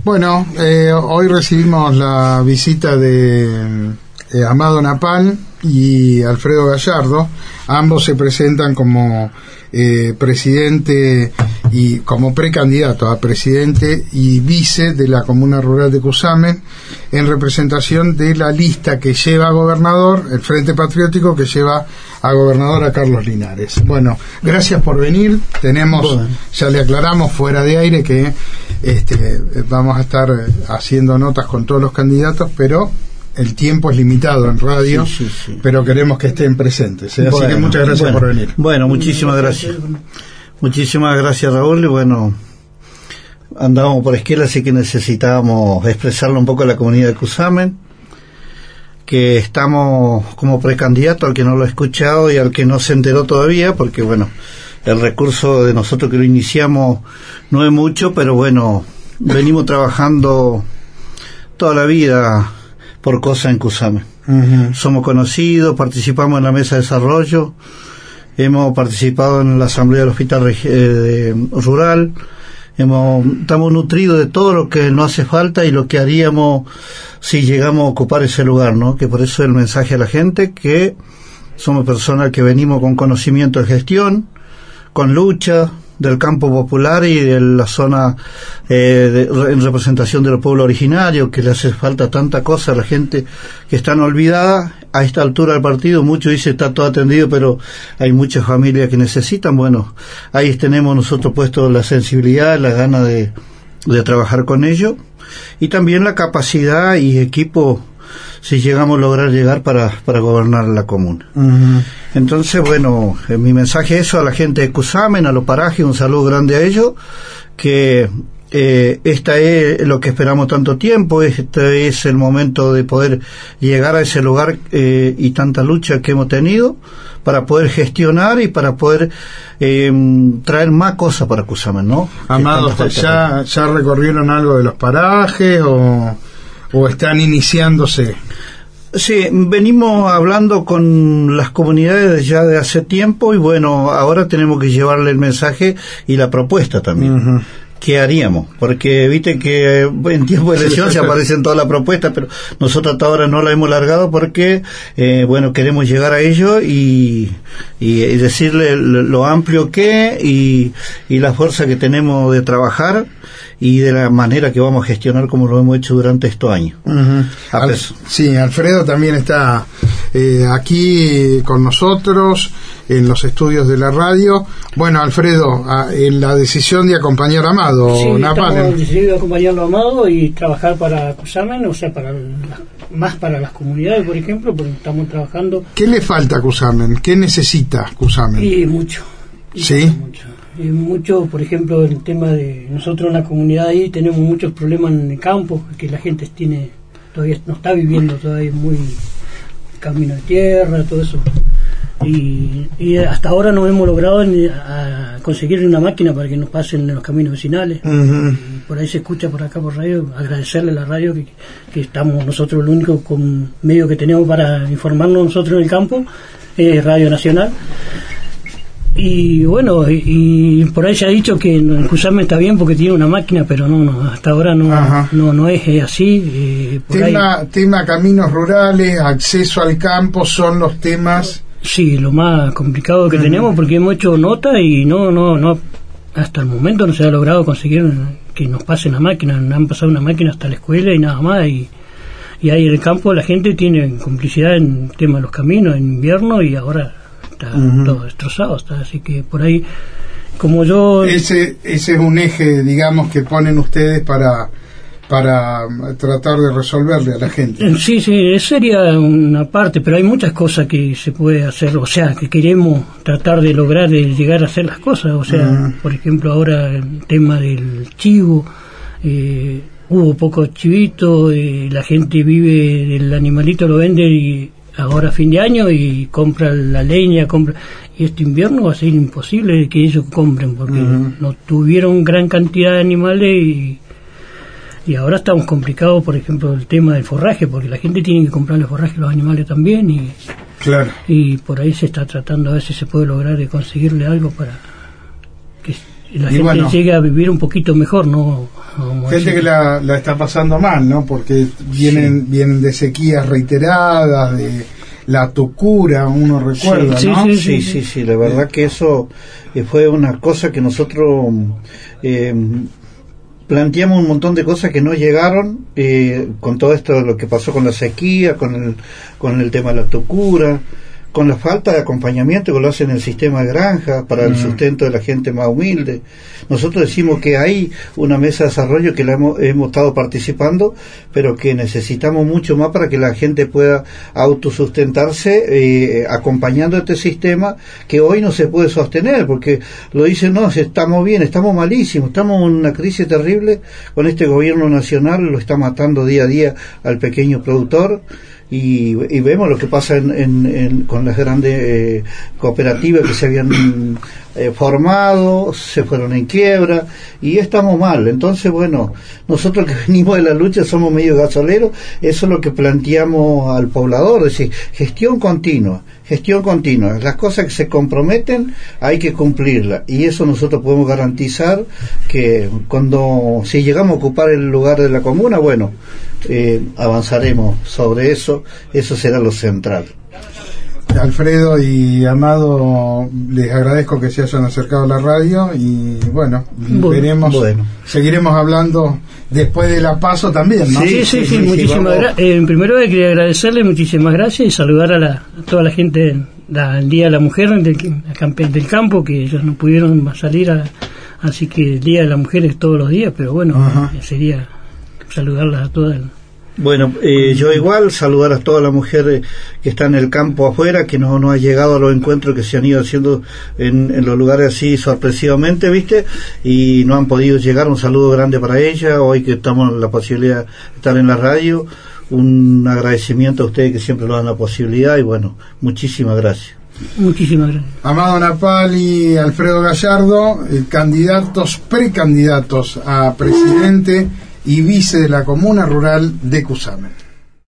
Bueno, hoy recibimos la visita de Amado Napal y Alfredo Gallardo. Ambos se presentan como presidente y como precandidato a presidente y vice de la Comuna Rural de Cusamen, en representación de la lista que lleva a gobernador, el Frente Patriótico, que lleva a gobernador a Carlos Linares. Bueno, gracias por venir. Ya le aclaramos fuera de aire que vamos a estar haciendo notas con todos los candidatos, pero el tiempo es limitado en radio, sí. Pero queremos que estén presentes, ¿eh? Así que muchas gracias por venir. Bueno, muchísimas gracias. Muchísimas gracias, Raúl. Y bueno, andábamos por Esquela, así que necesitábamos expresarle un poco a la comunidad de Cusamen que estamos como precandidato, al que no lo ha escuchado y al que no se enteró todavía, porque bueno, el recurso de nosotros que lo iniciamos no es mucho, pero bueno, venimos trabajando toda la vida por cosas en Cusamen. Uh-huh. Somos conocidos, participamos en la mesa de desarrollo, hemos participado en la asamblea del hospital rural, estamos nutridos de todo lo que nos hace falta y lo que haríamos si llegamos a ocupar ese lugar, ¿no? Que por eso el mensaje a la gente, que somos personas que venimos con conocimiento de gestión, con lucha del campo popular y de la zona en representación de los pueblos originarios, que le hace falta tanta cosa a la gente que están olvidadas. A esta altura del partido, muchos dicen está todo atendido, pero hay muchas familias que necesitan. Bueno, ahí tenemos nosotros puesto la sensibilidad, la gana de trabajar con ellos, y también la capacidad y equipo si llegamos a lograr llegar para gobernar la comuna. Uh-huh. Entonces, bueno, mi mensaje es eso a la gente de Cusamen, a los parajes, un saludo grande a ellos, que esta es lo que esperamos tanto tiempo, este es el momento de poder llegar a ese lugar y tanta lucha que hemos tenido para poder gestionar y para poder traer más cosas para Cusamen, ¿no? Amado, ¿ya recorrieron algo de los parajes o están iniciándose? Sí, venimos hablando con las comunidades ya de hace tiempo y bueno, ahora tenemos que llevarle el mensaje y la propuesta también. Uh-huh. ¿Qué haríamos? Porque viste que en tiempo de elección se aparecen todas las propuestas, pero nosotros hasta ahora no la hemos largado porque, bueno, queremos llegar a ello y decirle lo amplio que y la fuerza que tenemos de trabajar y de la manera que vamos a gestionar como lo hemos hecho durante estos años. Uh-huh. Sí, Alfredo también está aquí con nosotros en los estudios de la radio. Bueno, Alfredo, en la decisión de acompañar a Amado, sí, estamos decididos a acompañarlo a Amado y trabajar para Cusamen, o sea, más para las comunidades, por ejemplo, porque estamos trabajando. ¿Qué le falta a Cusamen? ¿Qué necesita Cusamen? Y mucho. ¿Sí? Mucho, por ejemplo, el tema de nosotros en la comunidad ahí tenemos muchos problemas en el campo, que la gente todavía no está viviendo todavía muy camino de tierra, todo eso. Y hasta ahora no hemos logrado conseguir una máquina para que nos pasen en los caminos vecinales. Uh-huh. Por ahí se escucha por acá por radio, agradecerle a la radio que estamos nosotros, el único medio que tenemos para informarnos nosotros en el campo, Radio Nacional. Y bueno, y por ahí se ha dicho que en Cusamen está bien porque tiene una máquina, pero no hasta ahora no es así. Tema caminos rurales, acceso al campo, son los temas. Sí, lo más complicado que tenemos, porque hemos hecho nota y no hasta el momento no se ha logrado conseguir que nos pasen la máquina. Nos han pasado una máquina hasta la escuela y nada más, y ahí en el campo la gente tiene complicidad en el tema de los caminos en invierno y ahora está todo destrozado, así que por ahí, como yo... Ese es un eje, digamos, que ponen ustedes para tratar de resolverle a la gente. Sí, sería una parte, pero hay muchas cosas que se puede hacer, o sea, que queremos tratar de lograr de llegar a hacer las cosas, o sea, por ejemplo, ahora el tema del chivo, hubo pocos chivitos, la gente vive, el animalito lo vende y ahora fin de año y compra la leña, y este invierno va a ser imposible que ellos compren porque no tuvieron gran cantidad de animales y ahora estamos complicados, por ejemplo, el tema del forraje, porque la gente tiene que comprarle forraje a los animales también y por ahí se está tratando a ver si se puede lograr de conseguirle algo para que la gente llegue a vivir un poquito mejor, ¿no? Gente que la está pasando mal, ¿no? Porque vienen de sequías reiteradas, de la tocura, uno recuerda, sí, ¿no? Sí, la verdad que eso fue una cosa que nosotros planteamos un montón de cosas que no llegaron con todo esto, lo que pasó con la sequía, con el tema de la tocura, con la falta de acompañamiento que lo hacen en el sistema de granja para el sustento de la gente más humilde. Nosotros decimos que hay una mesa de desarrollo que hemos estado participando, pero que necesitamos mucho más para que la gente pueda autosustentarse acompañando este sistema que hoy no se puede sostener, porque lo dicen, no, estamos bien, estamos malísimos, estamos en una crisis terrible con este gobierno nacional, lo está matando día a día al pequeño productor. Y vemos lo que pasa con las grandes cooperativas que se habían formado, se fueron en quiebra y estamos mal. Entonces, bueno, nosotros que venimos de la lucha somos medio gasoleros, eso es lo que planteamos al poblador, es decir, gestión continua. Las cosas que se comprometen hay que cumplirlas, y eso nosotros podemos garantizar que si llegamos a ocupar el lugar de la comuna, bueno, avanzaremos sobre eso será lo central. Alfredo y Amado, les agradezco que se hayan acercado a la radio y seguiremos hablando después de la PASO también, ¿no? Sí, muchísimas gracias. Primero quería agradecerle, muchísimas gracias, y saludar a toda la gente del Día de la Mujer del campo, que ellos no pudieron salir, así que el Día de la Mujer es todos los días, pero bueno, sería saludarlas a todas. Bueno, yo igual saludar a todas las mujeres que están en el campo afuera, que no ha llegado a los encuentros que se han ido haciendo en los lugares así sorpresivamente, ¿viste? Y no han podido llegar. Un saludo grande para ellas, hoy que estamos en la posibilidad de estar en la radio. Un agradecimiento a ustedes que siempre nos dan la posibilidad, y bueno, muchísimas gracias. Muchísimas gracias. Amado Napal y Alfredo Gallardo, precandidatos a presidente y vice de la Comuna Rural de Cusamen.